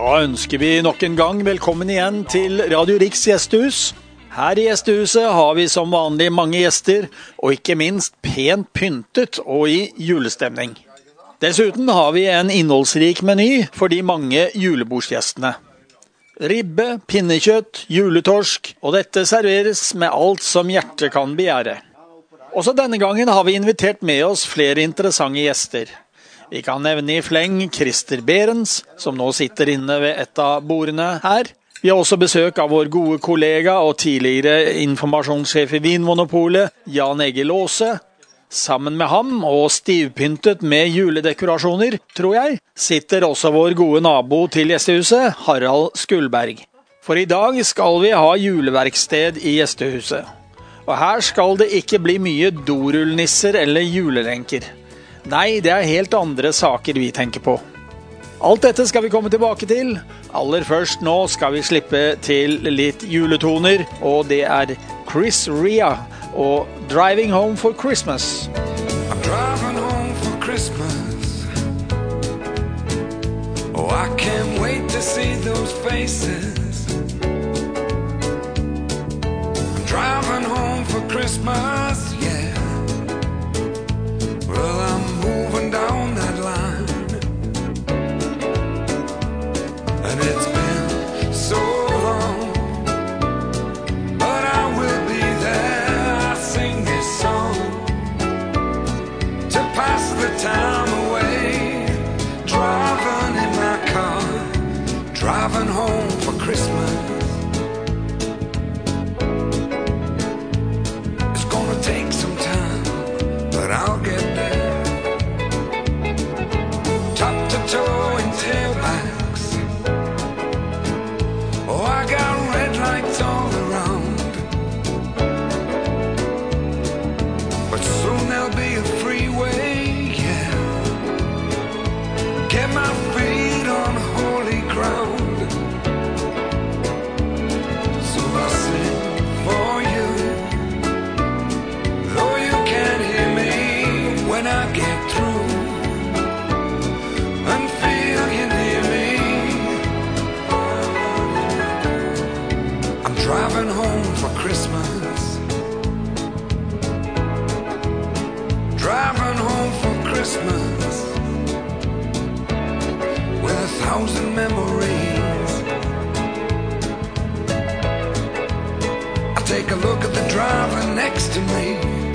Da ønsker vi nok en gang velkommen igjen til Radio Riks gjestehus. Her i gjestehuset har vi som vanlig mange gjester, og ikke minst pent pyntet og i julestemning. Dessuten har vi en innholdsrik meny for de mange julebordsgjestene. Ribbe, pinnekjøtt, juletorsk, og dette serveres med alt som hjertet kan begjære. Også denne gangen har vi invitert med oss flere interessante gjester. Vi kan nevne i fleng Christer Behrens, som nå sitter inne ved et av bordene her. Vi har også besøk av vår gode kollega og tidligere informasjonssjef i Vinmonopolet, Jan Egil Aase. Sammen med ham, og stivpyntet med juledekorasjoner, tror jeg, sitter også vår gode nabo til gjestehuset, Harald Skulberg. For i dag skal vi ha juleverksted i gjestehuset. Og her skal det ikke bli mye dorullnisser eller julelenker. Nei, det er helt andre saker vi tenker på. Alt dette skal vi komme tilbake til. Aller først nå skal vi slippe til litt juletoner, og det er Chris Rea og Driving Home for Christmas. I'm driving home for Christmas. Oh, I can't wait to see those faces. I'm driving home for Christmas, yeah. Well, I'm moving down that line, and it's been so long, but I will be there. I sing this song to pass the time away, driving in my car, driving home for Christmas. It's gonna take some time, but I'll get there. Top to toe in tailbacks. Oh, I got red lights all around, but soon there'll be a freeway, yeah. Get my feet on holy ground. So I sing for you, though you can't hear me when I get through, and feel you near me. I'm driving home for Christmas, driving home for Christmas, with 1,000 memories. I take a look at the driver next to me.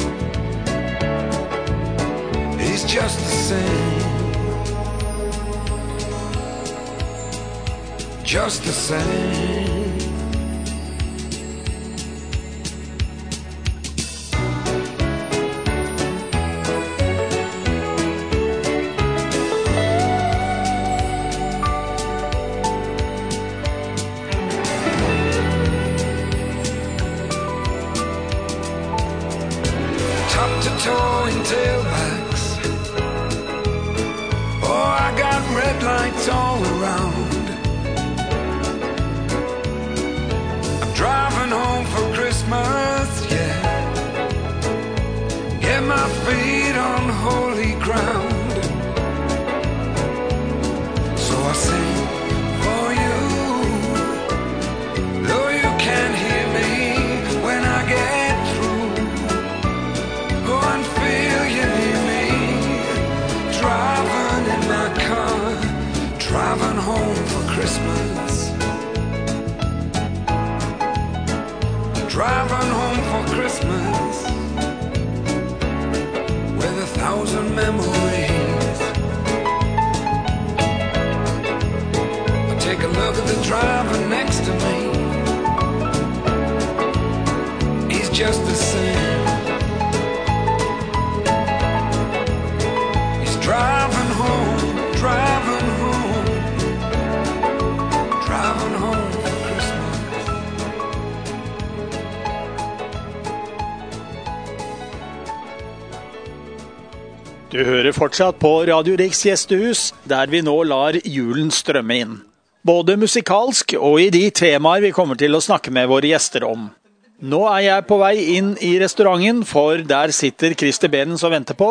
He's just the same, just the same. Top to toe in tailbacks. Oh, I got red lights all around. I'm driving home for Christmas, yeah. Get my feet on holy ground. So I sing for you, though you can't hear me when I get through. Go and feel you near me, driving in my car, driving home for Christmas, driving home for Christmas, with 1,000 memories. I take a look at the driver next to me. He's just the same. He's driving home, driving home, driving home for Christmas. Du hører fortsatt på Radio Riks gjestehus, der vi nå lar julen strømme inn. Både musikalsk og i de temaer vi kommer til å snakke med våre gjester om. Nå er jeg på vei inn i restauranten, for der sitter Christer Behrens og venter på oss.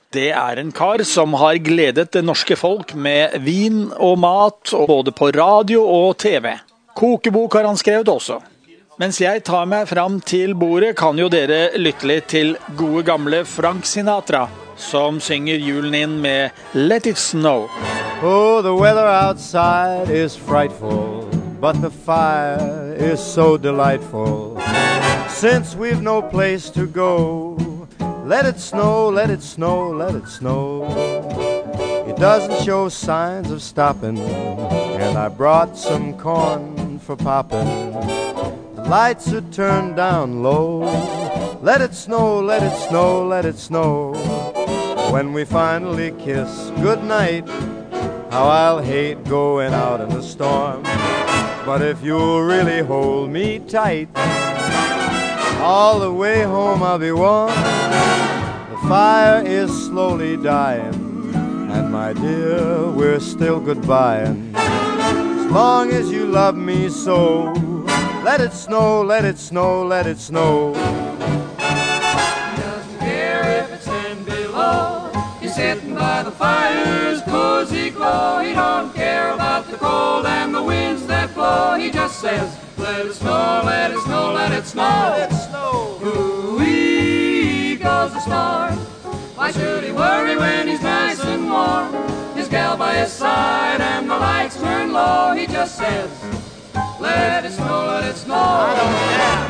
Det en kar som har gledet det norske folk med vin og mat, både på radio og TV. Kokebok har han skrevet også. Mens jeg tar meg fram til bordet, kan jo dere lytte litt til gode gamle Frank Sinatra, som synger julen inn med Let It Snow. Oh, the weather outside is frightful, but the fire is so delightful. Since we've no place to go, let it snow, let it snow, let it snow. It doesn't show signs of stopping, and I brought some corn for popping. The lights are turned down low. Let it snow, let it snow, let it snow. When we finally kiss goodnight, how I'll hate going out in the storm. But if you'll really hold me tight, all the way home I'll be warm. The fire is slowly dying, and my dear, we're still goodbying. As long as you love me so, let it snow, let it snow, let it snow. He doesn't care if it's 10 below. He's sitting by the fire's cozy glow. He don't care about the cold and the winds that blow. He just says, let it snow, let it snow, let it snow. Let it snow. Ooh-wee goes the star. Why should he worry when he's nice and warm? His gal by his side and the lights turn low. He just says, let it snow, let it snow. I don't care.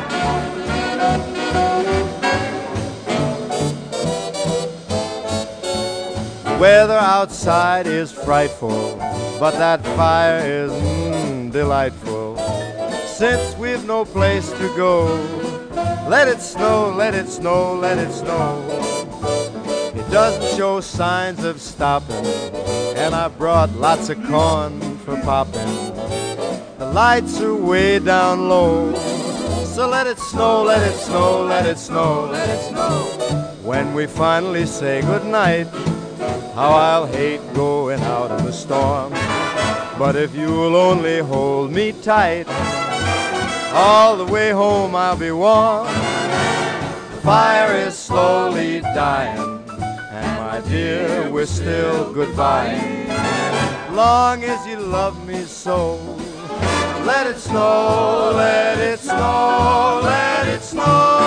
The weather outside is frightful, but that fire is delightful. Since we've no place to go, let it snow, let it snow, let it snow. It doesn't show signs of stopping, and I brought lots of corn for popping. The lights are way down low, so let it snow, let it snow, let it snow, let it snow. When we finally say goodnight, how I'll hate going out in the storm. But if you'll only hold me tight, all the way home I'll be warm. The fire is slowly dying, and my dear, we're still goodbying. Long as you love me so, let it snow, let it snow, let it snow.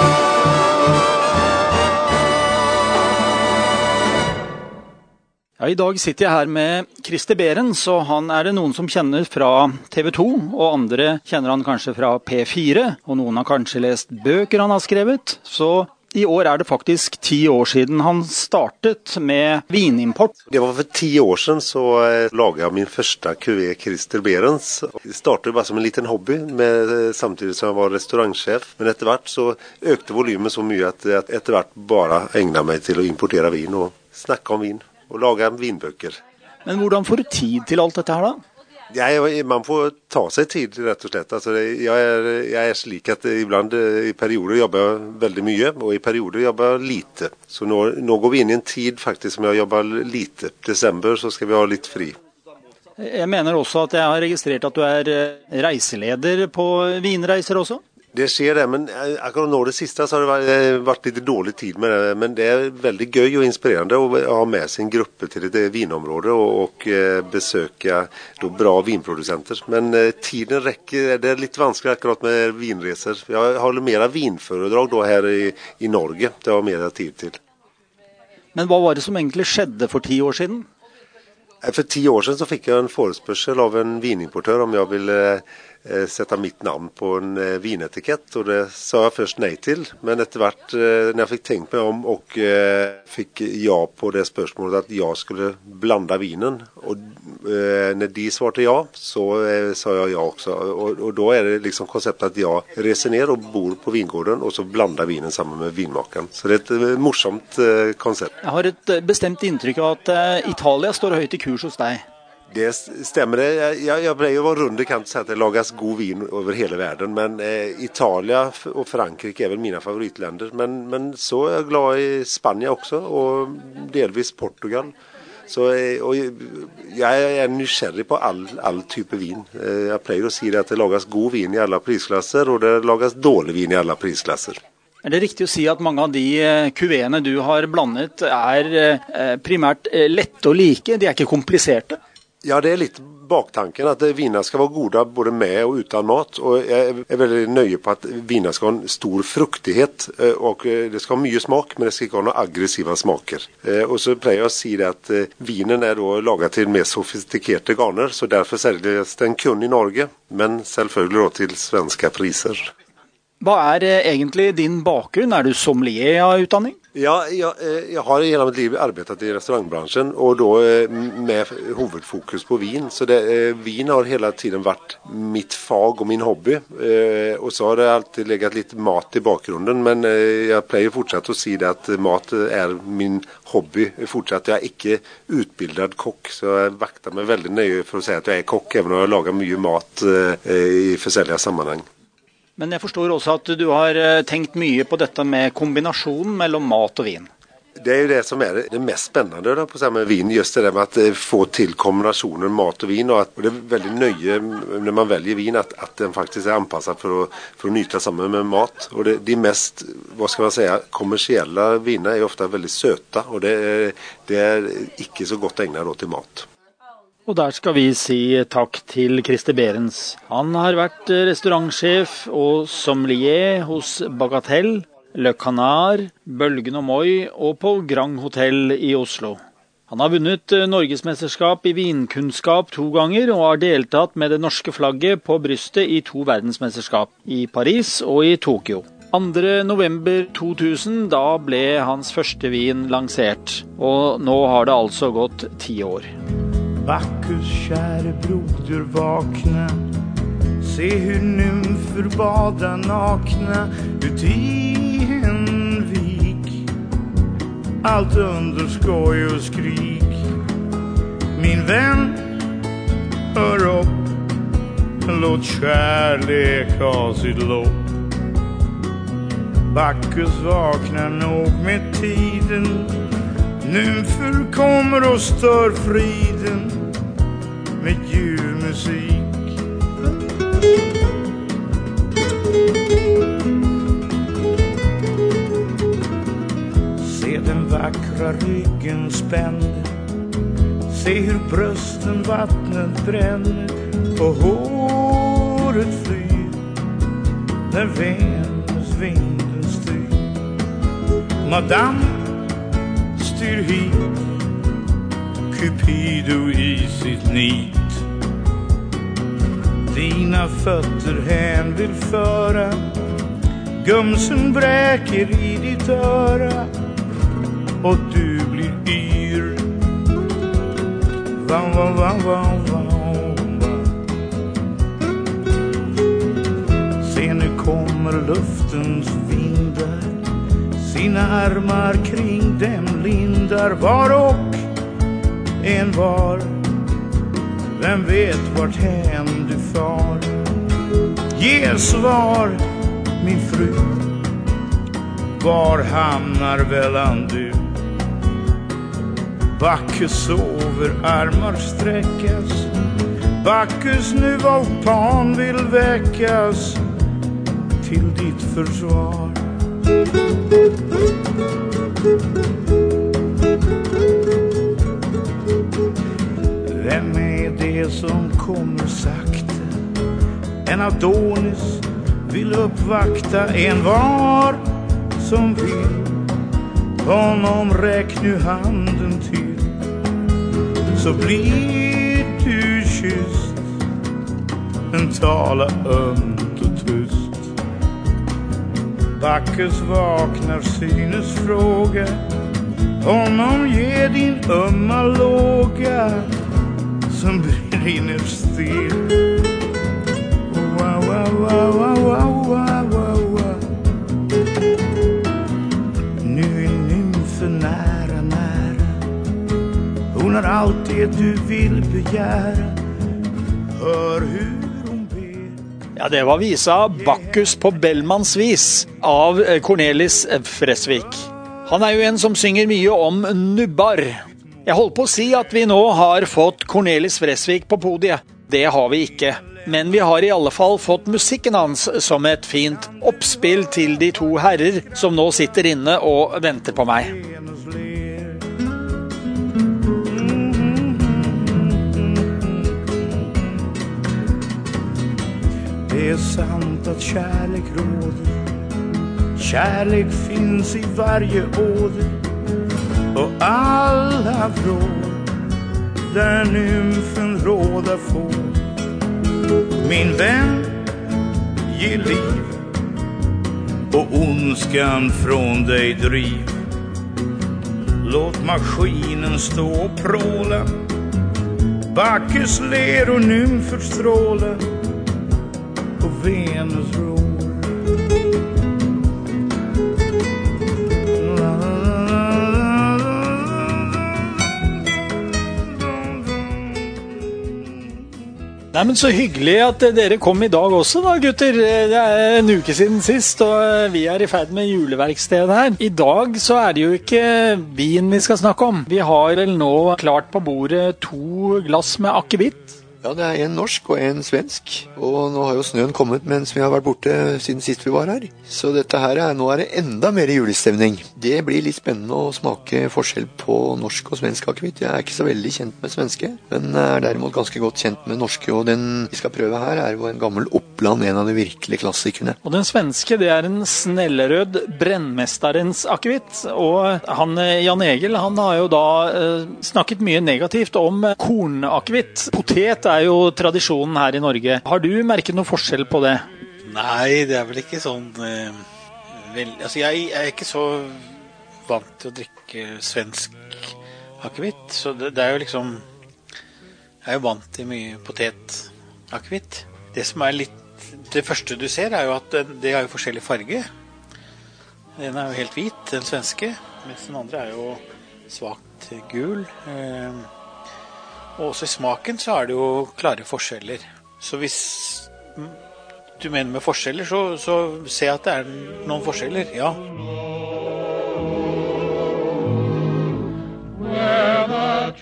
Ja, I dag sitter jeg her med Christer Behrens, og han det noen som kjenner fra TV 2, og andre kjenner han kanskje fra P4, og noen har kanskje lest bøker han har skrevet. Så i år det faktisk 10 år siden han startet med vinimport. Det var for 10 år siden så laget jeg min første QV Christer Behrens. Det startet bare som en liten hobby, samtidig som jeg var restaurantsjef. Men etter hvert så økte volymen så mye at jeg etter hvert bare egnet meg til å importere vin og snakke om vin. Og lage vinbøker. Men hvordan får du tid til alt dette her da? Man får ta seg tid rett og slett. Altså, jeg slik at ibland i perioder jobber jeg veldig mye, og i perioder jobber jeg lite. Så nå går vi inn i en tid faktisk som jeg jobber lite. Desember så skal vi ha litt fri. Jeg mener også at jeg har registrert at du reiseleder på vinreiser også. Det skjer det, men akkurat nå det siste så har det vært litt dårlig tid med det, men det veldig gøy og inspirerende å ha med sin gruppe til et vinområde og besøke bra vinprodusenter. Men tiden rekker, det litt vanskelig akkurat med vinreser. Jeg har mer vinforedrag her i Norge, det har mer tid til. Men hva var det som egentlig skjedde for 10 år siden? For 10 år siden så fikk jeg en forespørsel av en vinimportør om jeg ville sette mitt navn på en vinetikett, og det sa jeg først nei til. Men etter hvert, når jeg fikk tenkt meg om og fikk ja på det spørsmålet at jeg skulle blande vinen, og når de svarte ja, så sa jeg ja også. Og da det liksom konseptet at jeg reser ned og bor på vingården, og så blander vinen sammen med vinmakeren. Så det et morsomt konsept. Jeg har et bestemt inntrykk av at Italia står høyt i kurs hos deg. Det stemmer det. Jeg ble jo rundt i kant til at det lages god vin over hele verden, men Italia og Frankrike vel mine favorittländer. Men så jeg glad i Spania også, og delvis Portugal. Så jeg nysgjerrig på all type vin. Jeg pleier å si det at det lages god vin i alle prisklasser, og det lages dårlig vin i alle prisklasser. Er det riktig å si at mange av de kuveene du har blandet primært lette å like, de ikke kompliserte? Ja, det litt baktanken at viner skal være gode både med og uten mat, og jeg veldig nøye på at viner skal ha en stor fruktighet, og det skal ha mye smak, men det skal ikke ha noen aggressive smaker. Og så pleier jeg å si det at vinen da laget til mer sofistikerte garner, så derfor selges den kun i Norge, men selvfølgelig da til svenske priser. Hva egentlig din bakgrunn? Er du sommelier av utdanning? Ja, jeg har i hele mitt liv arbeidet i restaurantbransjen, og da med hovedfokus på vin. Så vin har hele tiden vært mitt fag og min hobby. Og så har det alltid legget litt mat i bakgrunnen, men jeg pleier fortsatt å si det at mat min hobby. Fortsatt jeg ikke utbildet kokk, så jeg vakter meg veldig nøye for å si at jeg kokk, even om jeg lager mye mat i forskjellige sammenheng. Men jeg forstår også at du har tenkt mye på dette med kombinasjonen mellom mat og vin. Det jo det som det mest spennende da, på med vin, just det med att få till kombinationen mat och vin, och det är väldigt nöje när man väljer vin att den faktiskt är anpassad för att nyta samman med mat. Och de mest, vad ska man säga, kommersiella viner är ofta väldigt söta, och det är inte så gott ägnat då till mat. Og der skal vi si takk til Christer Behrens. Han har vært restaurantsjef og sommelier hos Bagatelle, Le Canard, Bølgen og Moi og på Grand Hotel i Oslo. Han har vunnet Norgesmesterskap i vinkunnskap 2 ganger og har deltatt med det norske flagget på brystet i 2 verdensmesterskap, i Paris og i Tokyo. 2. november 2000, da ble hans første vin lansert, og nå har det altså gått 10 år. Bacchus käre broder vakna, se hur nymfer badar nakna ut i en vik. Allt under skoj och skrik. Min vän, hör upp, låt kärlek ha sitt lopp. Bacchus vaknar nog med tiden, nymfer kommer och stör friden med ljuv musik. Se den vackra ryggen spänner, se hur brösten vattnet bränner och håret flyr när Venus-vinden styr. Madame styr hit, Cupido i sitt nit. Dina fötter hän vill föra, gumsen bräker i ditt öra och du blir yr. Vam, vam, vam, vam, vam, vam. Se nu kommer luftens vindar, sina armar kring dem lindar var och en var. Vem vet vart hän du far? Ge svar, min fru, var hamnar välan du? Bacchus sover, armar sträckas, Bacchus nu av Pan vill väckas till ditt försvar. Vem är det som kommer sakta? En Adonis vill uppvakta en var som vill. Honom räck nu handen till, så blir du kysst. Men tala ömt och tyst. Bacchus vaknar, synes fråga, honom ge din ömma låga som brinner still. Wow, wow, wow, wow, wow, wow, wow, wow. Nu är nymfen nära, nära. Hon har allt det du vill begära. Hör hur hon ber. Ja, det var visa Bacchus på Bellmans vis av Cornelis Vreeswijk. Han jo en som synger mye om nubbar. Jeg holdt på å si at vi nå har fått Cornelis Vreeswijk på podiet. det har vi ikke. Men vi har i alle fall fått musikken hans som et fint oppspill til de to herrer som nå sitter inne og venter på meg. Det sant att kärlek råder. Kärlek finns i varje åder. Och alla vrår där nymfen råda får. Min vän, ge liv och ondskan från dig driv. Låt maskinen stå och pråla. Backes ler och nymfer stråla. Och Venus rår. Nei, men så hyggelig at dere kom i dag også da, gutter. Det en uke siden sist, og vi i ferd med juleverkstedet her. I dag så det jo ikke vin vi skal snakke om. Vi har vel nå klart på bordet 2 glass med akevitt. Ja, det en norsk og en svensk, og nå har jo snøen kommet mens vi har vært borte siden sist vi var her. Så dette her nå det enda mer julestemning. Det blir litt spennende å smake forskjell på norsk og svensk akevitt. Jeg ikke så veldig kjent med svenske, men derimot ganske godt kjent med norske, og den vi skal prøve her jo en gammel Oppland, en av de virkelige klassikerne. Og den svenske, det en snellerød brennmesterens akevitt, og han Jan Egil, han har jo da snakket mye negativt om kornakevitt. Potet jo tradisjonen her i Norge. Har du merket noe forskjell på det? Nei, det vel ikke sånn altså jeg ikke så vant til å drikke svensk akevitt, så det jo liksom jeg jo vant til mye potet-akevitt. Det som litt det første du ser jo at det har jo forskjellig farge. Den jo helt hvit, den svenske, mens den andre jo svagt gul. Og også i smaken så det jo klare forskjeller. Så hvis du mener med forskjeller, så ser jeg at det noen forskjeller, ja. Where the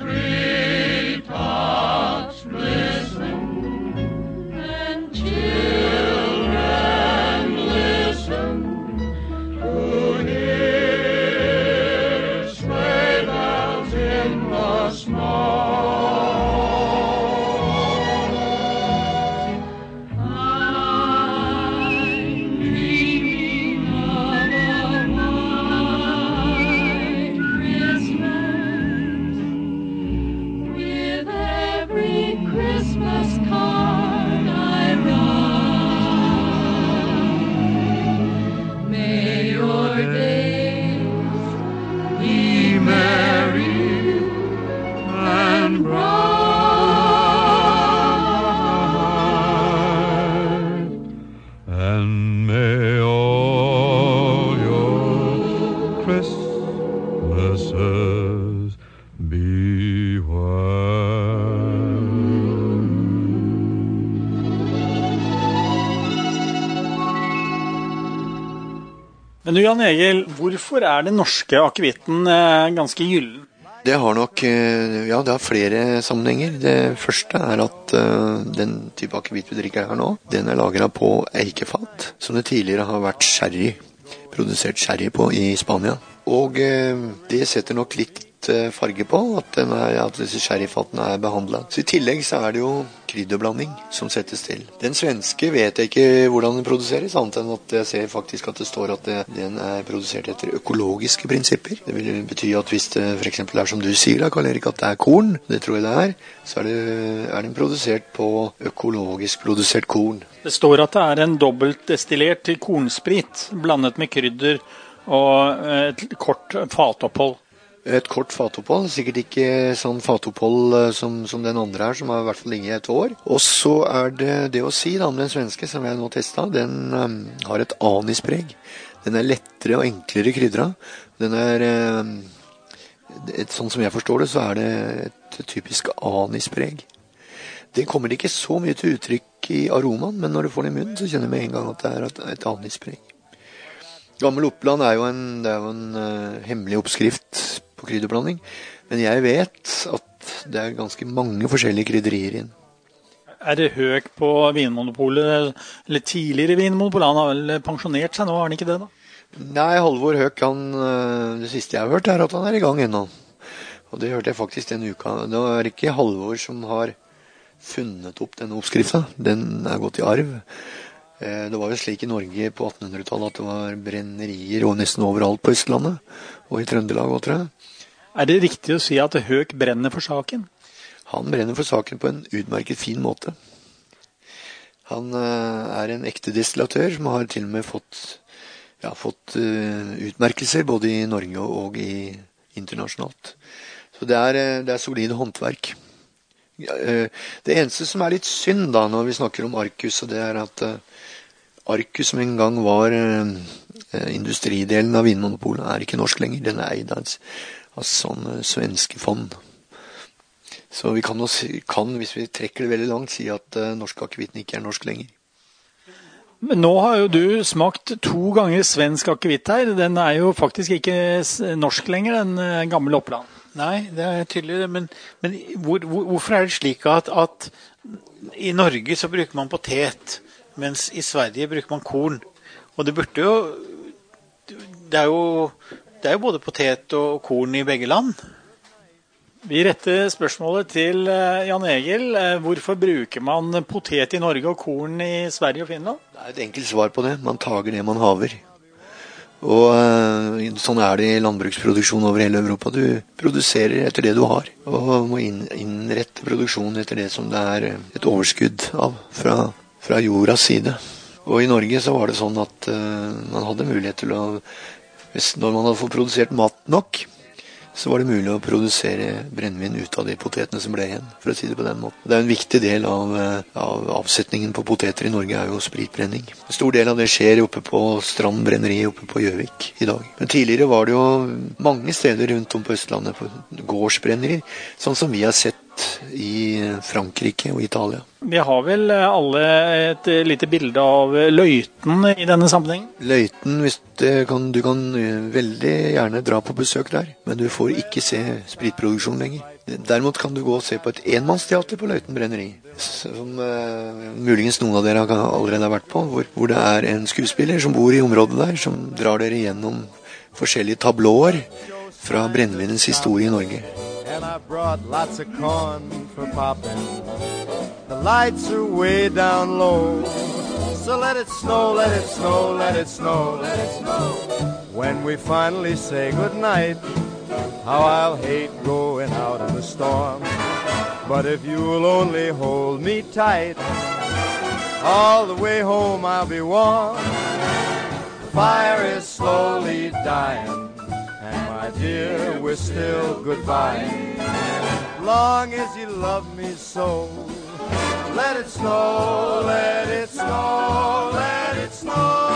treetops glisten and children listen to hear sleigh bells in the snow. Men du Jan Egil, hvorfor den norske akevitten ganske gyllen? Det har nok, ja, det har flere sammenhenger. Det første at den type akevitt vi drikker her nå, den lagret på eikefat, som det tidligere har vært produsert sherry på i Spania. Og det setter nok litt farge på at disse sherryfatene behandlet. Så i tillegg så det jo krydderblanding som settes til. Den svenske vet jeg ikke hvordan den produseres, annet enn at jeg ser faktisk at det står at den produsert etter økologiske prinsipper. Det vil bety at hvis det for eksempel som du sier da, Karl Erik, at det korn, det tror jeg det så den produsert på økologisk produsert korn. Det står at det en dobbeltdestillert til kornsprit, blandet med krydder og et kort fatopphold. Et kort fatopphold, sikkert ikke sånn fatopphold som den andre her, som har i hvert fall ligget et år. Og så det å si da, om den svenske som jeg nå testet, den har et anispreg. Den lettere og enklere krydret. Den sånn som jeg forstår det, så det et typisk anispreg. Det kommer ikke så mye til uttrykk i aromaen, men når du får det i munnen, så kjenner du med en gang at det et anispreg. Gammel Oppland jo en hemmelig oppskrift på krydderblanding, men jeg vet at det ganske mange forskjellige krydderier inn. det Høek på Vinmonopolet, eller tidligere Vinmonopolet? Han har vel pensjonert seg nå, har han ikke det da? Nei, Halvor Høek, det siste jeg har hørt at han i gang ennå. Og det hørte jeg faktisk denne uka. Det var ikke Halvor som har funnet opp denne oppskriften. Den er gått i arv. Det var jo slik i Norge på 1800-tallet at det var brennerier og nesten overalt på Østlandet, og i Trøndelag også, tror jeg. Er det riktig å si at Høek brenner for saken? Han brenner for saken på en utmerket fin måte. Han er en ekte destillatør som har til og med fått utmerkelser både i Norge og internasjonalt. Så det er solide håndverk. Det eneste som er litt synd da når vi snakker om Arcus, og det er at Arcus som en gang var industridelen av Vinmonopolet, er ikke norsk lenger. Den er eid av sånne svenske fond. Så vi kan, hvis vi trekker det veldig langt, si at norsk akevitten ikke er norsk lenger. Men nå har jo du smakt 2 ganger svensk akevitt her. Den er jo faktisk ikke norsk lenger, den gamle Oppland. Nei, det er tydelig det. Men hvorfor er det slik at i Norge så bruker man potet, mens i Sverige bruker man korn? Og det burde jo... Det er jo både potet og korn i begge land. Vi retter spørsmålet til Jan Egil. Hvorfor bruker man potet i Norge og korn i Sverige og Finland? Det er et enkelt svar på det. Man tager det man haver. Og sånn er det i landbruksproduksjon over hele Europa. Du produserer etter det du har, og må innrette produksjonen etter det som det er et overskudd av fra jordas side. Og i Norge så var det sånn at man hadde mulighet til å, når man hadde fått produsert mat nok, så var det mulig å produsere brennvin ut av de potetene som ble igjen, for å si det på den måten. Det er en viktig del av avsetningen på poteter i Norge er jo spritbrenning. En stor del av det skjer oppe på Strand brenneri oppe på Gjøvik i dag. Men tidligere var det jo mange steder rundt om på Østlandet på gårdsbrenneri, sånn som vi har sett i Frankrike og Italia. Vi har vel alle et lite bilde av Løiten i denne sammenhengen? Løiten, du kan veldig gjerne dra på besøk der, men du får ikke se spritproduksjon lenger. Derimot kan du gå og se på et enmannsteater på Løiten brenneri, som muligens noen av dere allerede har vært på, hvor det er en skuespiller som bor i området der, som drar dere gjennom forskjellige tablåer fra brennvinens historie i Norge. And I brought lots of corn for popping. The lights are way down low. So let it snow, let it snow, let it snow, let it snow. When we finally say goodnight, how I'll hate going out in the storm. But if you'll only hold me tight, all the way home I'll be warm. The fire is slowly dying. My dear, we're still goodbye. Long as you love me so, let it snow, let it snow, let it snow.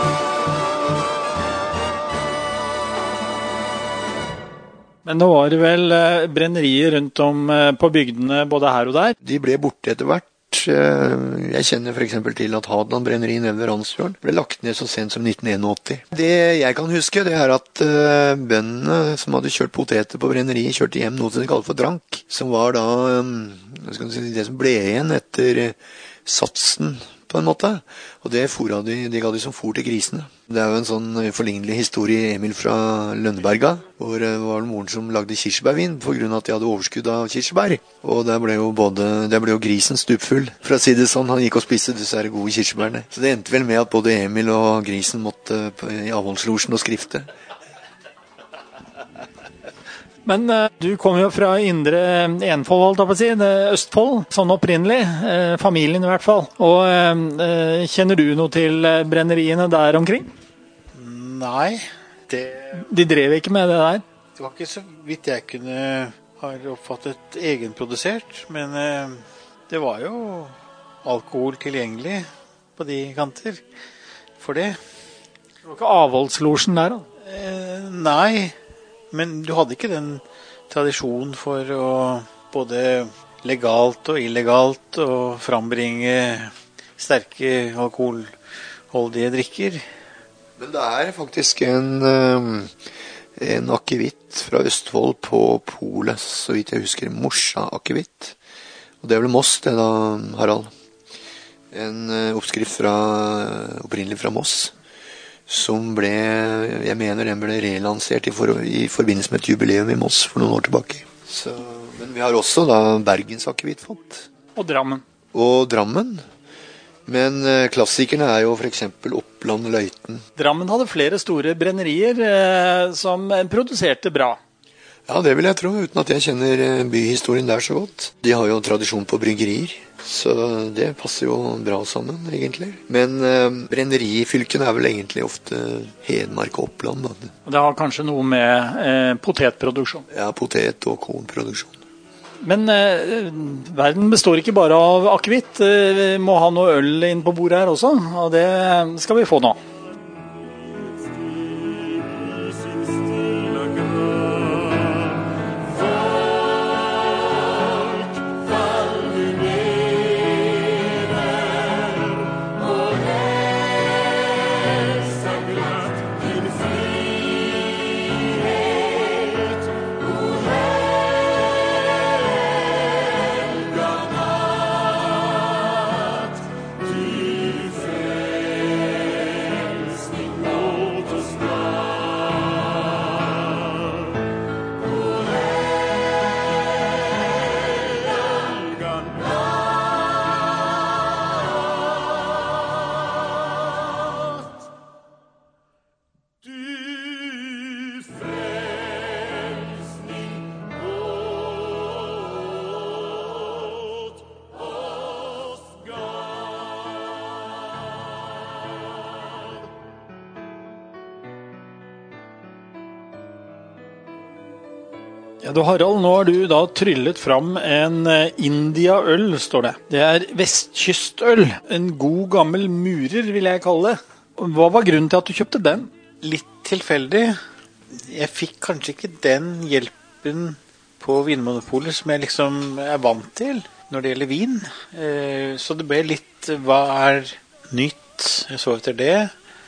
Men nå var det vel brennerier rundt om på bygdene både her og der? De ble borte etter hvert. Jeg kjenner for eksempel til at Hadeland brenneri nede ved Randsfjorden ble lagt ned så sent som 1981. Det jeg kan huske, det er at bøndene som hadde kjørt poteter på brenneri, kjørte hjem noe som de kaller for drank, som var da det som ble igjen etter satsen på en måte. Og det ga de som fôr til grisene. Det er jo en sånn forlignelig historie Emil fra Lønneberga, hvor det var moren som lagde kirsebærvin på grunn av at de hadde overskudd av kirsebær. Og der ble jo grisen stupfull, for å si det sånn. Han gikk og spiste disse gode kirsebærene. Så det endte vel med at både Emil og grisen måtte i avholdslosjen og skrifte. Men du kom jo fra indre Enfold, holdt jeg på å si, Østfold, sånn opprinnelig, familien i hvert fall. Og kjenner du noe til brenneriene der omkring? Nei, De drev ikke med det der? Det var ikke så vidt jeg kunne ha oppfattet egenprodusert, men det var jo alkohol tilgjengelig på de kanter for det. Det var ikke avholdslosjen der da? Nei, men du hadde ikke den tradisjonen for å både legalt og illegalt å frambringe sterke alkoholholdige drikker. Men det er faktisk en akevitt fra Østfold på Polet, så vidt jeg husker, Morsa akevitt. Og det er vel Moss det da, Harald? En oppskrift opprinnelig fra Moss, som jeg mener den ble relansert i forbindelse med et jubileum i Moss for noen år tilbake. Men vi har også da Bergens akevittfat. Og Drammen. Men klassikerne jo for eksempel Oppland Løiten. Drammen hadde flere store brennerier som produserte bra. Ja, det vil jeg tro, uten at jeg kjenner byhistorien der så godt. De har jo tradisjon på bryggerier, så det passer jo bra sammen, egentlig. Men brennerifylken vel egentlig ofte Hedmark og Oppland. Da. Det har kanskje noe med potetproduksjon? Ja, potet- og kornproduksjon. Men verden består ikke bare av akevitt. Vi må ha noe øl inn på bordet her også, og det skal vi få nå. Ja, du Harald, nå har du da tryllet fram en India-øl, står det. Det vestkystøl, en god gammel murer vil jeg kalle det. Hva var grunnen til at du kjøpte den? Litt tilfeldig. Jeg fikk kanskje ikke den hjelpen på Vinmonopolet som jeg liksom vant til når det gjelder vin. Så det ble litt, hva nytt? Jeg så etter det.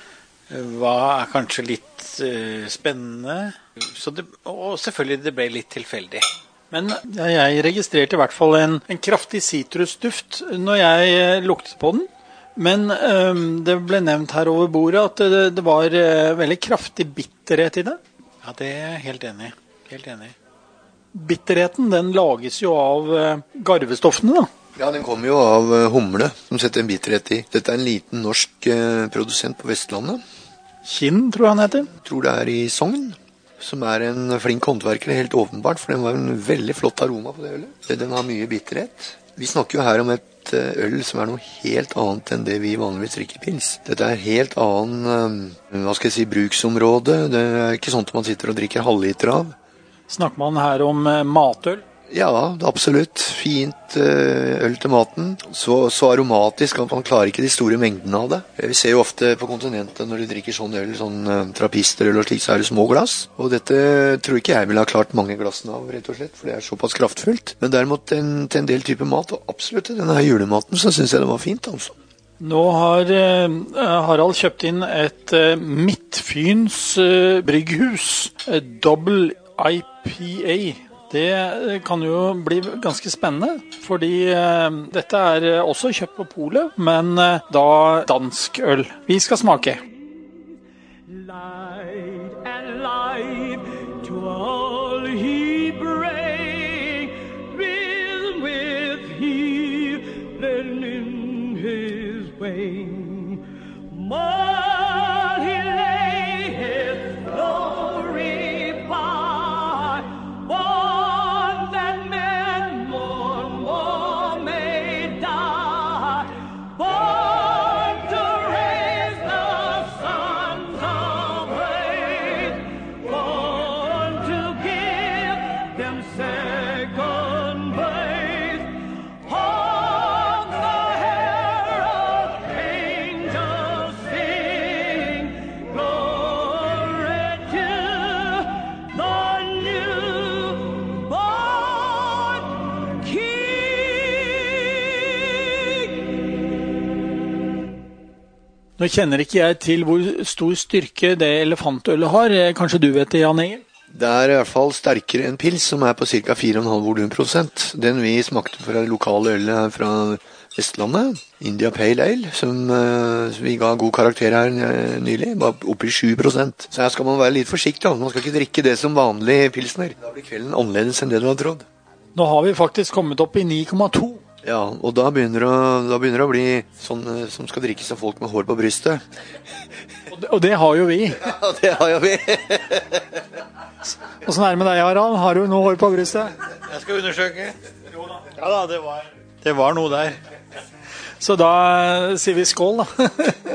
Hva kanskje litt spennende? Og selvfølgelig det ble litt tilfeldig. Men jeg registrerte i hvert fall en kraftig sitrusduft når jeg luktet på den. Men det ble nevnt her over bordet at det var veldig kraftig bitterhet i det. Ja, det jeg helt enig. Helt enig. Bitterheten, den lages jo av garvestoffene da. Ja, den kommer jo av humle som setter en bitterhet i. Dette en liten norsk produsent på Vestlandet. Kinn, tror jeg han heter. Jeg tror det i Sogn. Som en flink håndverker, helt åpenbart, for den var en veldig flott aroma på det ølet. Den har mye bitterhet. Vi snakker jo her om et øl som noe helt annet enn det vi vanligvis drikker pils. Dette helt annen, bruksområde. Det ikke sånn at man sitter og drikker halvliter av. Snakker man her om matøl? Ja, absolutt. Fint øl til maten. Så aromatisk at man klarer ikke de store mengdene av det. Vi ser jo ofte på kontinentet når de drikker sånn øl, sånn trappisterøl og slik, så det små glass. Og dette tror ikke jeg ville ha klart mange glassene av, rett og slett, for det såpass kraftfullt. Men derimot til en del type mat, og absolutt denne julematen, så synes jeg det var fint, altså. Nå har Harald kjøpt inn et Midtfyns brygghus, Double IPA. Det kan jo bli ganske spennende, fordi dette også kjøpt på polet, men da dansk øl. Vi skal smake. Light and life to all he bring, with healing in his wing. More he lay his glory by, one that men more may die, born to raise the sons of race, born to give them second place. On the herald angels sing, glory to the newborn King. Nå kjenner ikke jeg til hvor stor styrke det elefantølet har. Kanskje du vet det, Jan Egil? Det er i hvert fall sterkere enn pils, som er på ca. 4,5 volumprosent. Den vi smakte fra det lokale ølet her fra Vestlandet, India Pale Ale, som vi ga god karakter her nylig, var oppe i 7%. Så her skal man være litt forsiktig. Man skal ikke drikke det som vanlig pilsner. Da blir kvelden annerledes enn det du har trodd. Nå har vi faktisk kommet opp i 9,2. Ja, og da begynner det å bli sånn som skal drikkes av folk med hår på brystet. Og det har jo vi. Ja, det har jo vi. Hvordan er det med deg, Harald? Har du noe hår på brystet? Jeg skal undersøke. Ja da, det var noe der. Så da sier vi skål, da.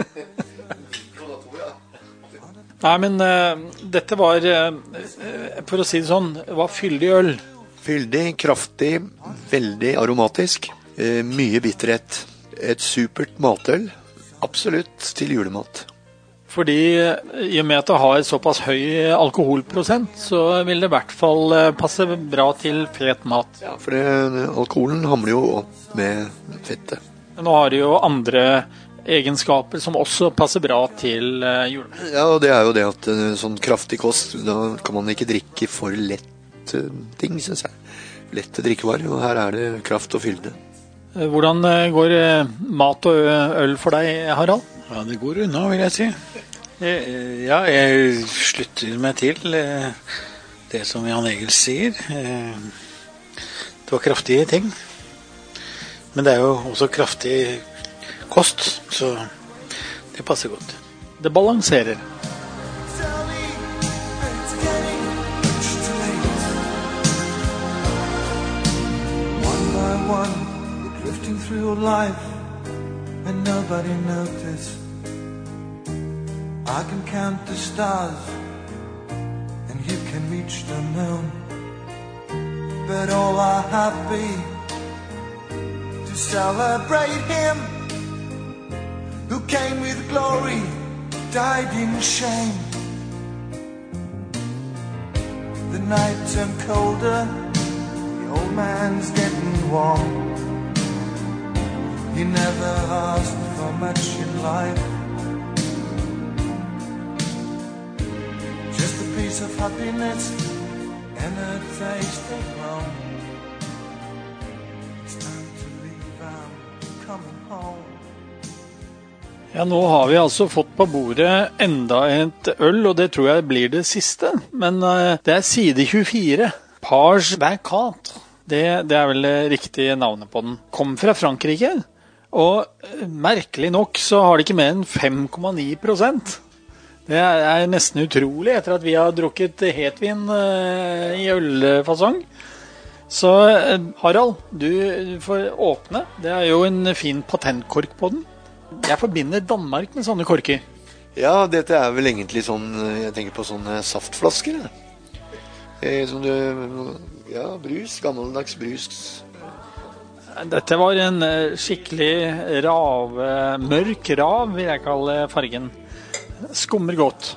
Nei, men dette var, for å si det sånn, var fyldig øl. Fyldig, kraftig, veldig aromatisk. Mye bitterhet. Et supert matøl. Absolutt til julemat. Fordi i og med at det har såpass høy alkoholprosent, så vil det i hvert fall passe bra til fet mat. Ja, for alkoholen hamler jo opp med fettet. Nå har det jo andre egenskaper som også passer bra til julemat. Ja, og det er jo det at sånn kraftig kost, da kan man ikke drikke for lett ting, synes jeg. Lette drikkevarer, og her er det kraft og fylde. Hvordan går mat og øl for deg, Harald? Ja, det går unna, vil jeg si. Ja, jeg slutter meg til det som Jan Egil sier. Det var kraftige ting. Men det er jo også kraftig kost, så det passer godt. Det balanserer. One by one, you're drifting through your life, and nobody noticed. I can count the stars, and you can reach the moon. But all are happy to celebrate him who came with glory, died in shame. The night turned colder, the old man's getting warm. He never asked for much in life, just a piece of happiness and a taste of home. It's time to leave, I'm coming home. Ja, nå har vi altså fått på bordet enda et øl, og det tror jeg blir det siste. Men det er side 24. Page Vacant. Det er vel det riktige navnet på den. Kom fra Frankrike, og merkelig nok så har det ikke mer enn 5,9%. Det er nesten utrolig etter at vi har drukket hetvin i ølfasong. Så Harald, du får åpne. Det er jo en fin patentkork på den. Jeg forbinder Danmark med sånne korker. Ja, dette er vel egentlig sånn, jeg tenker på sånne saftflasker. Som ja, brus, gammeldags brus. Dette var en skikkelig mørk rav, vil jeg kalle fargen. Skummer godt.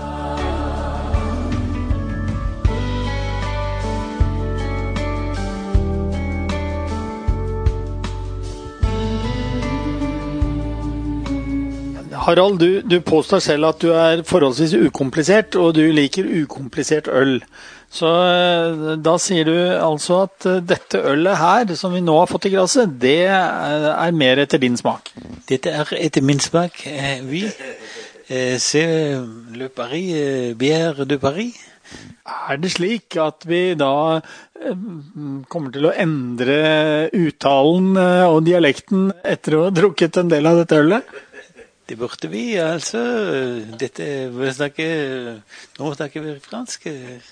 Harald, du påstår selv at du er forholdsvis ukomplisert, og du liker ukomplisert øl. Så da sier du altså at dette ølet her, som vi nå har fått i glasset, det er mer etter din smak. Dette er etter min smak. Vi ser Le Paris, Bière de Paris. Er det slik at vi da kommer til å endre uttalen og dialekten etter å ha drukket en del av dette ølet? Det burde vi, altså. Nå snakker vi fransk.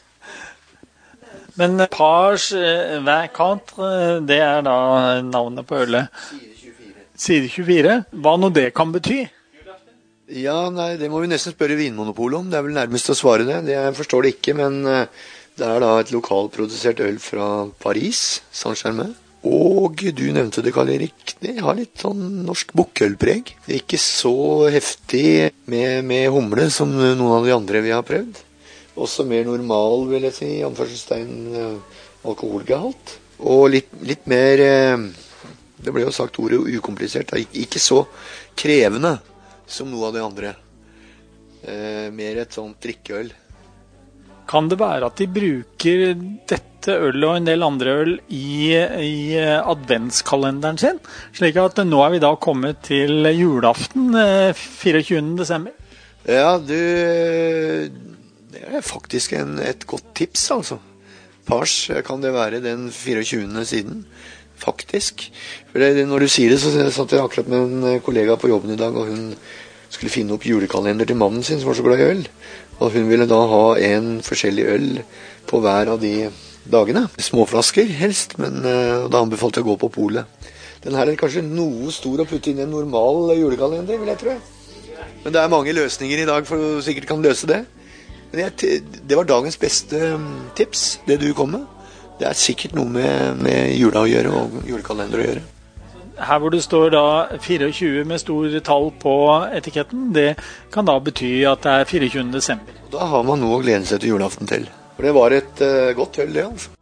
Men Page Vacant, det er da navnet på ølet. Side 24. Hva nå det kan bety? Ja, nei, det må vi nesten spørre Vinmonopolet om. Det er vel nærmest å svare det. Jeg forstår det ikke, men det er da et lokalprodusert øl fra Paris, Saint-Germain. Og du nevnte det, Karl Erik, det har litt sånn norsk bukkølpreg. Det er ikke så heftig med humle som noen av de andre vi har prøvd. Også mer normal, vil jeg si, anførselstegn alkoholgehalt. Og litt mer, det ble jo sagt ordet ukomplisert, ikke så krevende som noe av de andre. Mer et sånt drikkeøl. Kan det være at de bruker dette øl og en del andre øl i adventskalenderen sin? Slik at nå vi da kommet til julaften 24. desember. Ja, det faktisk et godt tips, altså. Pars kan det være den 24. siden, faktisk. For når du sier det, så satt jeg akkurat med en kollega på jobben i dag, og hun skulle finne opp julekalender til mannen sin, som var så glad i øl. Og hun ville da ha en forskjellig øl på hver av de dagene. Småflasker helst, men da anbefalte jeg å gå på polet. Den her kanskje noe stor å putte inn i en normal julekalender, vil jeg tro. Men det mange løsninger i dag for å sikkert kan løse det. Men det var dagens beste tips, det du kom med. Det sikkert noe med jula å gjøre og julekalender å gjøre. Her hvor det står da 24 med stor tall på etiketten, det kan da bety at det 24. desember. Da har man noe å glede seg til julaften til. For det var et godt øl, det altså.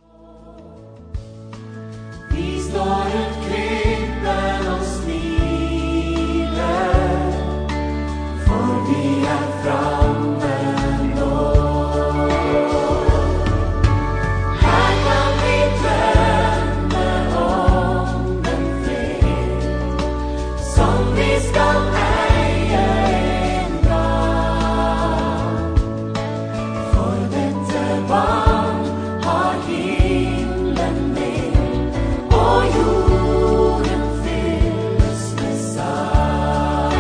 Vi står rundt klippen og smiler, for vi framme nå. Her kan vi drømme om den fred som vi skal eie en dag. For dette barn har himmelen med, og jorden fylles med sang.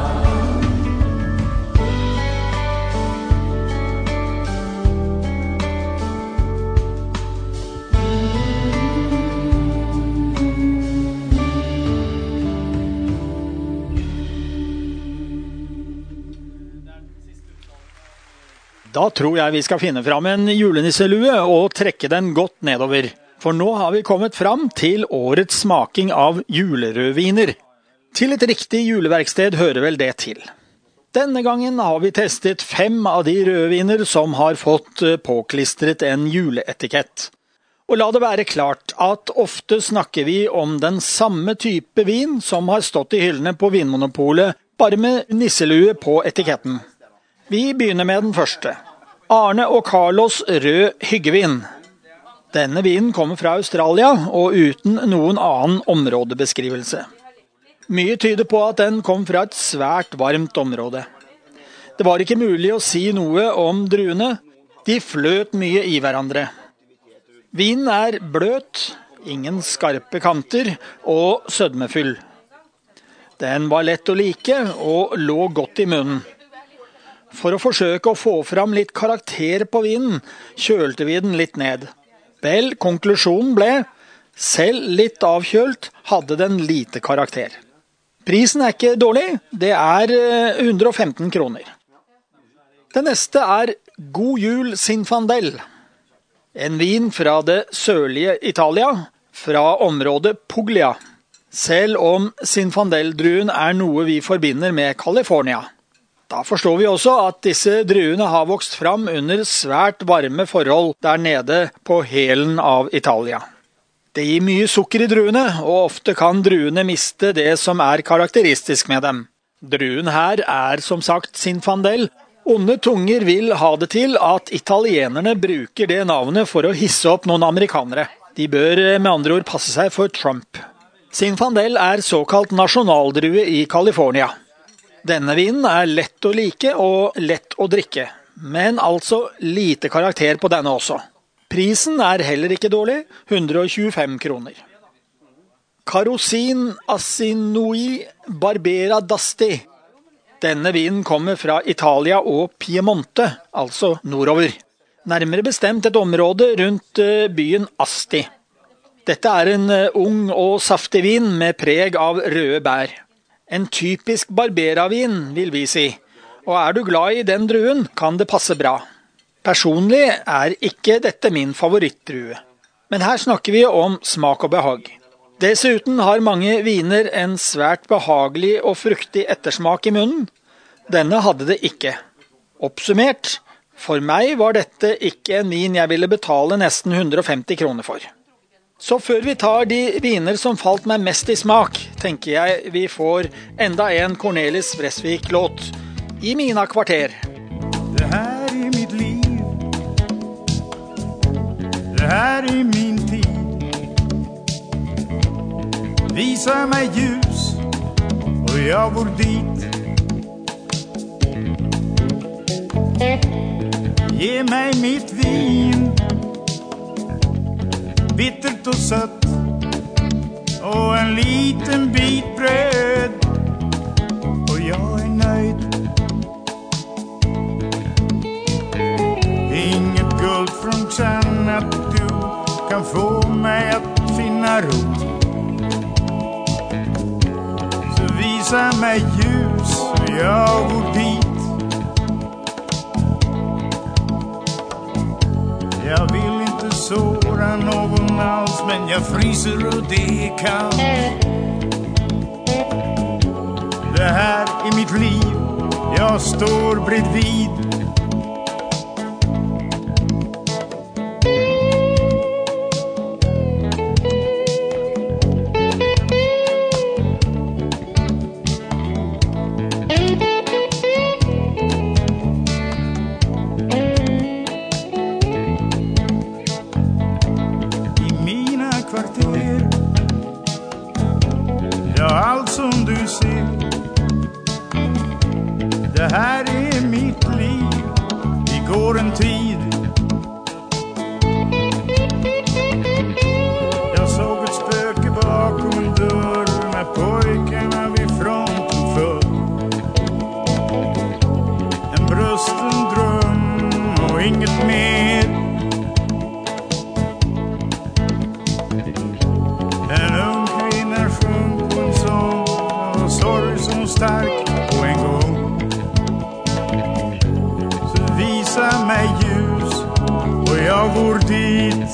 Da tror jeg vi skal finne fram en julenisselue og trekke den godt nedover. For nå har vi kommet fram til årets smaking av julerødviner. Til et riktig juleverksted hører vel det til. Denne gangen har vi testet 5 av de rødviner som har fått påklistret en juleetikett. Og la det være klart at ofte snakker vi om den samme type vin som har stått i hyllene på Vinmonopolet, bare med nisselue på etiketten. Vi begynner med den første. Arne og Carlos rød hyggevin. Denne vinen kommer fra Australia og uten noen annen områdebeskrivelse. Mye tyder på at den kom fra et svært varmt område. Det var ikke mulig å si noe om druene. De fløt mye i hverandre. Vinen bløt, ingen skarpe kanter og sødmefyll. Den var lett å like og lå godt i munnen. For å forsøke å få fram litt karakter på vinen, kjølte vi den litt ned. Vel, konklusjonen ble, selv litt avkjølt hadde den lite karakter. Prisen ikke dårlig, det 115 kroner. Det neste God Jul Zinfandel. En vin fra det sørlige Italia, fra området Puglia. Selv om Zinfandel-druen noe vi forbinder med California. Da forstår vi også at disse druene har vokst fram under svært varme forhold der nede på hælen av Italia. Det gir mye sukker i druene, og ofte kan druene miste det som karakteristisk med dem. Druen her som sagt Zinfandel. Onde tunger vil ha det til at italienerne bruker det navnet for å hisse opp noen amerikanere. De bør med andre ord passe seg for Trump. Zinfandel såkalt nasjonaldrue i California. Denne vinen lett å like og lett å drikke, men altså lite karakter på denne også. Prisen heller ikke dårlig, 125 kroner. Carosin Assinui Barbera d'Asti. Denne vinen kommer fra Italia og Piemonte, altså nordover. Nærmere bestemt et område rundt byen Asti. Dette en ung og saftig vin med preg av røde bær. En typisk Barbera-vin, vil vi si. Og du glad i den druen, kan det passe bra. Personlig ikke dette min favorittdrue. Men her snakker vi om smak og behag. Dessuten har mange viner en svært behaglig og fruktig ettersmak i munnen. Denne hadde det ikke. Oppsummert, for meg var dette ikke en vin jeg ville betale nesten 150 kroner for. Så før vi tar de viner som falt meg mest i smak, tenker jeg vi får enda en Cornelis Vreeswijk-låt. I Mina kvarter. Det här är mitt liv, Det här är min tid. Visa mig ljus och jag går dit. Ge mig mitt vin, bittert och sött, och en liten bit bröd, och jag är nöjd. Inget guld från Xan att du kan få mig att finna ro. Så visa mig ljus och jag går dit. Jag vill inte såra någon alls, men jag fryser och det är kallt. Det här är mitt liv, jag står bredvid. Det här är mitt liv, det går en tid. Jag såg ett spöke bakom en dörr när pojkarna vid fronten föll. En brösten dröm och inget mer. En ung kvinna sjöng på en sång och sorg som stark på en gång. Visa mig ljus och jag går dit.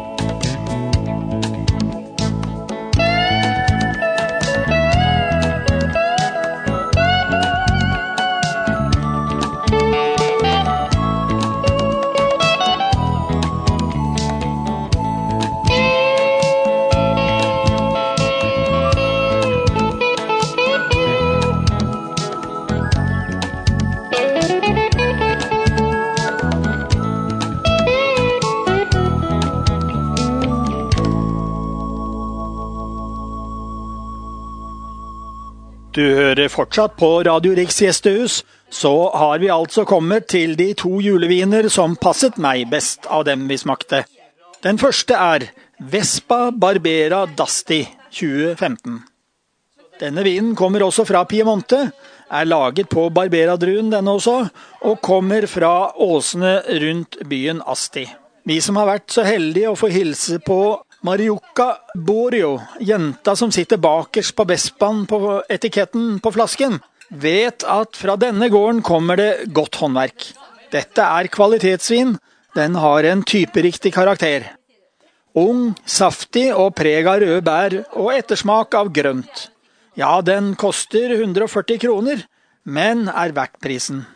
Du hører fortsatt på Radio Riks Gjestehus, så har vi altså kommet til de 2 juleviner som passet meg best av dem vi smakte. Den første er Vespa Barbera d'Asti 2015. Denne vinen kommer også fra Piemonte, er laget på Barbera-druen denne også, og kommer fra åsene rundt byen Asti. Vi som har vært så heldige å få hilse på Mariucca Borio, jenta som sitter bakerst på Vespaen på etiketten på flasken, vet at fra denne gården kommer det godt håndverk. Dette er kvalitetsvin, den har en typeriktig karakter. Ung, saftig og preg av røde bær og ettersmak av grønt. Ja, den koster 140 kroner, men er verdt prisen.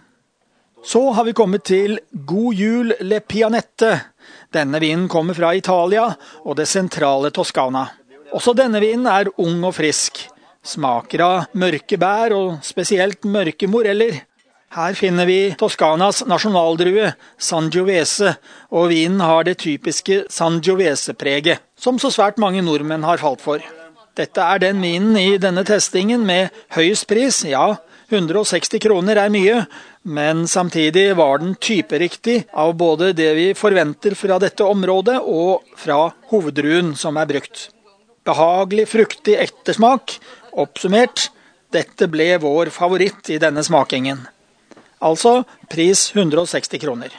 Så har vi kommet til God Jul Le Pianette. Denne vinen kommer fra Italia og det sentrale Toskana. Også denne vinen er ung og frisk. Smaker av mørke bær og spesielt mørke moreller. Her finner vi Toskanas nasjonaldrue, Sangiovese, og vinen har det typiske Sangiovese-preget, som så svært mange nordmenn har falt for. Dette er den vinen i denne testingen med høyest pris, ja, 160 kroner er mye, men samtidig var den typeriktig av både det vi forventer fra dette området og fra hoveddruen som er brukt. Behagelig, fruktig ettersmak, oppsummert, dette ble vår favoritt i denne smakingen. Altså pris 160 kroner.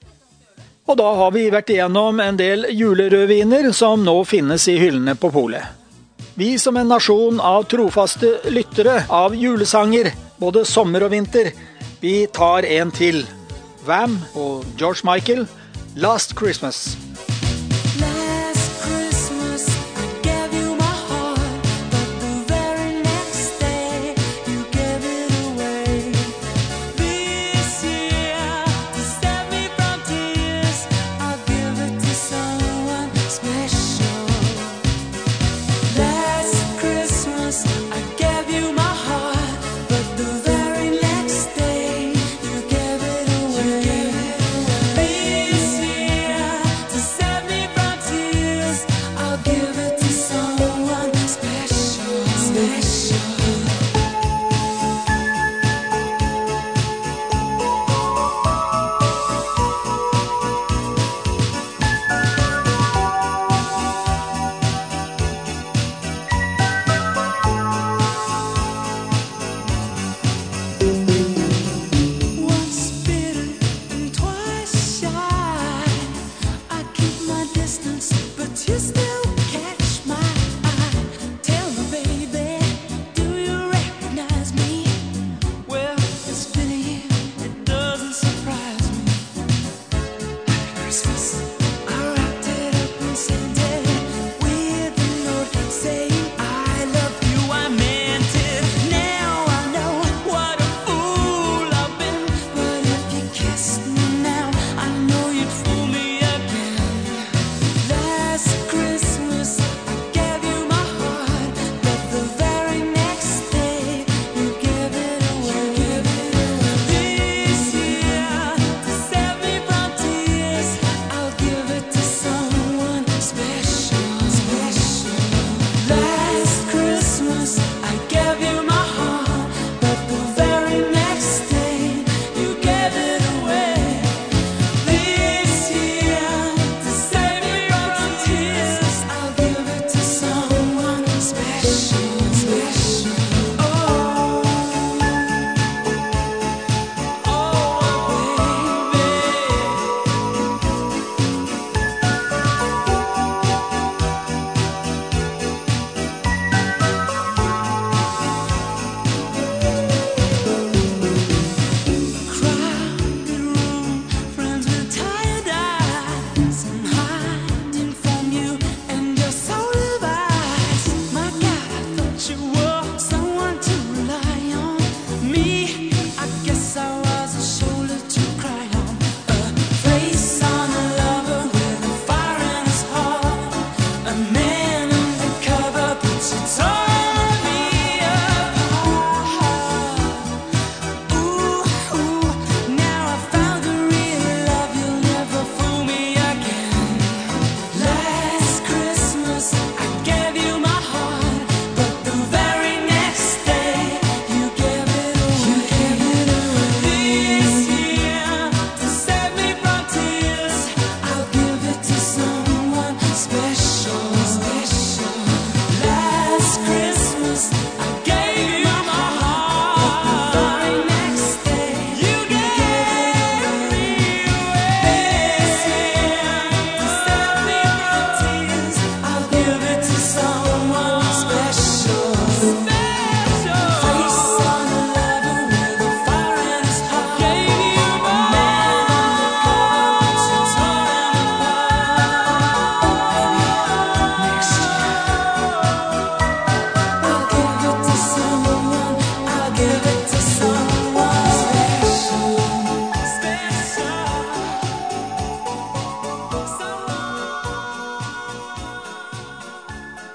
Og da har vi vært igjennom en del julerødviner som nå finnes i hyllene på polet. Vi som en nasjon av trofaste lyttere av julesanger, både sommer og vinter, vi tar en til. Wham og George Michael, Last Christmas. To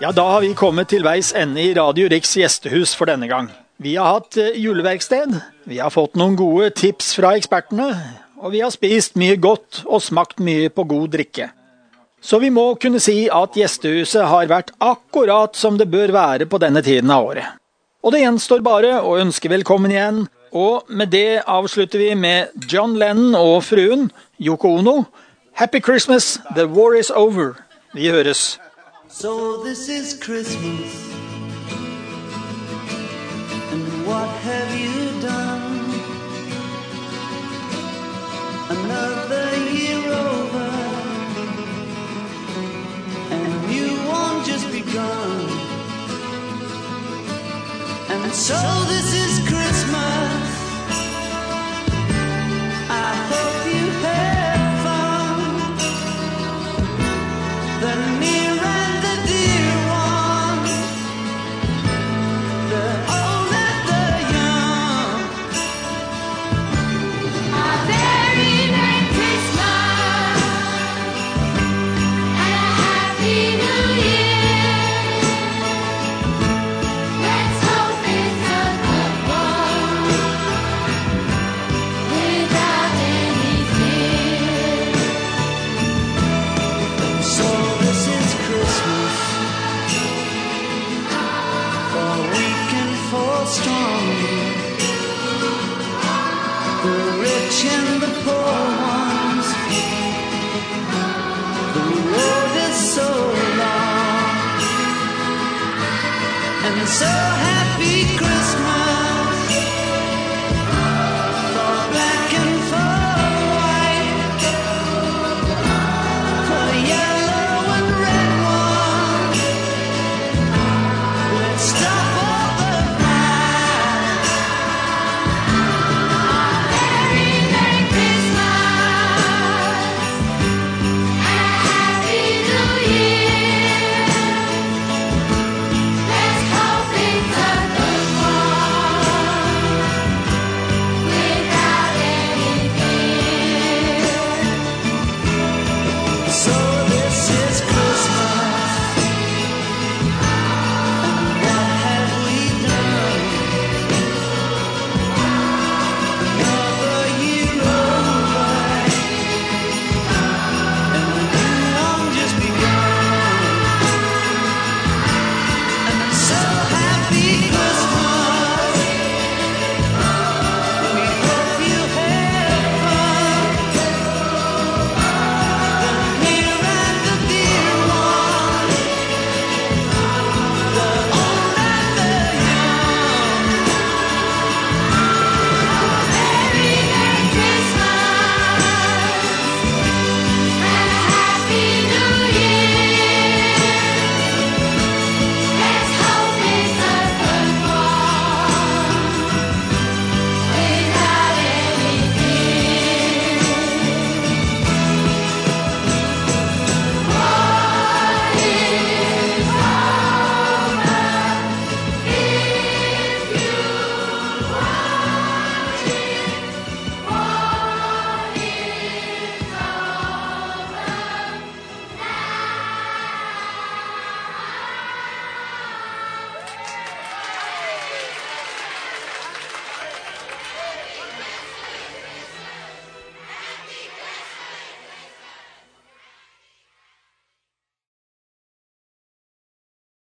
Ja, da har vi kommet til veis ende i Radio Riks gjestehus for denne gang. Vi har hatt juleverksted, vi har fått noen gode tips fra ekspertene, og vi har spist mye godt og smakt mye på god drikke. Så vi må kunne si at gjestehuset har vært akkurat som det bør være på denne tiden av året. Og det gjenstår bare å ønske velkommen igjen, og med det avslutter vi med John Lennon og fruen, Yoko Ono. Happy Christmas, the war is over. Vi høres. So this is Christmas, and what have you done? Another year over, and a new one just begun. And so this is Christmas, I hope you have fun. The near and the dear ones, the old and the young. A very Merry Christmas and a Happy New Year. Let's hope it's a good one without any fear. So this is Christmas, for weak and for strong, the rich and the poor ones. The road is so long, and so